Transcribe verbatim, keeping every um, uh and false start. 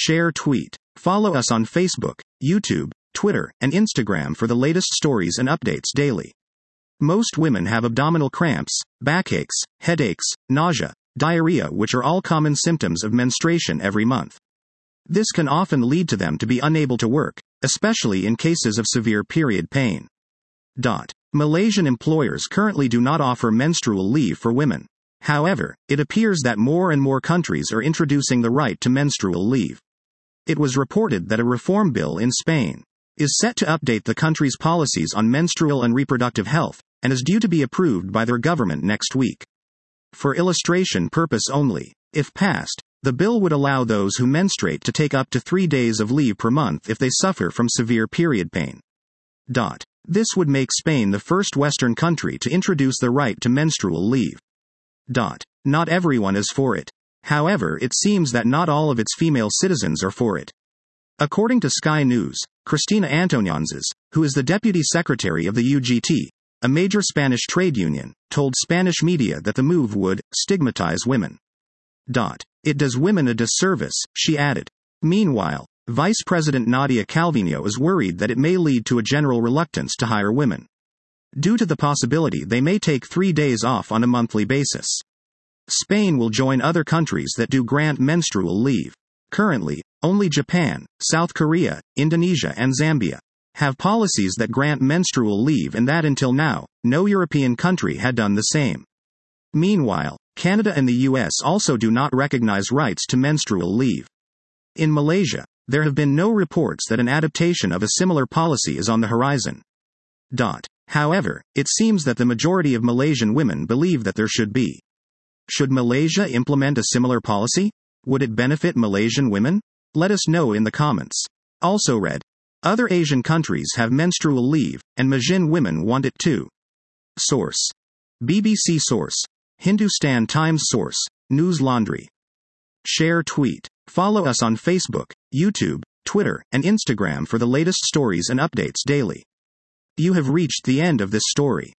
Share tweet. Follow us on Facebook, YouTube, Twitter, and Instagram for the latest stories and updates daily. Most women have abdominal cramps, backaches, headaches, nausea, diarrhea, which are all common symptoms of menstruation every month. This can often lead to them to be unable to work, especially in cases of severe period pain. Dot. Malaysian employers currently do not offer menstrual leave for women. However, it appears that more and more countries are introducing the right to menstrual leave. It was reported that a reform bill in Spain is set to update the country's policies on menstrual and reproductive health, and is due to be approved by their government next week. For illustration purpose only, if passed, the bill would allow those who menstruate to take up to three days of leave per month if they suffer from severe period pain. Dot. This would make Spain the first Western country to introduce the right to menstrual leave. Dot. Not everyone is for it. However, it seems that not all of its female citizens are for it. According to Sky News, Cristina Antoñanzas, who is the deputy secretary of the U G T, a major Spanish trade union, told Spanish media that the move would stigmatize women. Dot. It does women a disservice, she added. Meanwhile, Vice President Nadia Calvino is worried that it may lead to a general reluctance to hire women, due to the possibility they may take three days off on a monthly basis. Spain will join other countries that do grant menstrual leave. Currently, only Japan, South Korea, Indonesia, and Zambia have policies that grant menstrual leave, and that until now, no European country had done the same. Meanwhile, Canada and the U S also do not recognize rights to menstrual leave. In Malaysia, there have been no reports that an adaptation of a similar policy is on the horizon. Dot. However, it seems that the majority of Malaysian women believe that there should be. Should Malaysia implement a similar policy? Would it benefit Malaysian women? Let us know in the comments. Also read. Other Asian countries have menstrual leave, and Malaysian women want it too. Source. B B C Source. Hindustan Times Source. News Laundry. Share tweet. Follow us on Facebook, YouTube, Twitter, and Instagram for the latest stories and updates daily. You have reached the end of this story.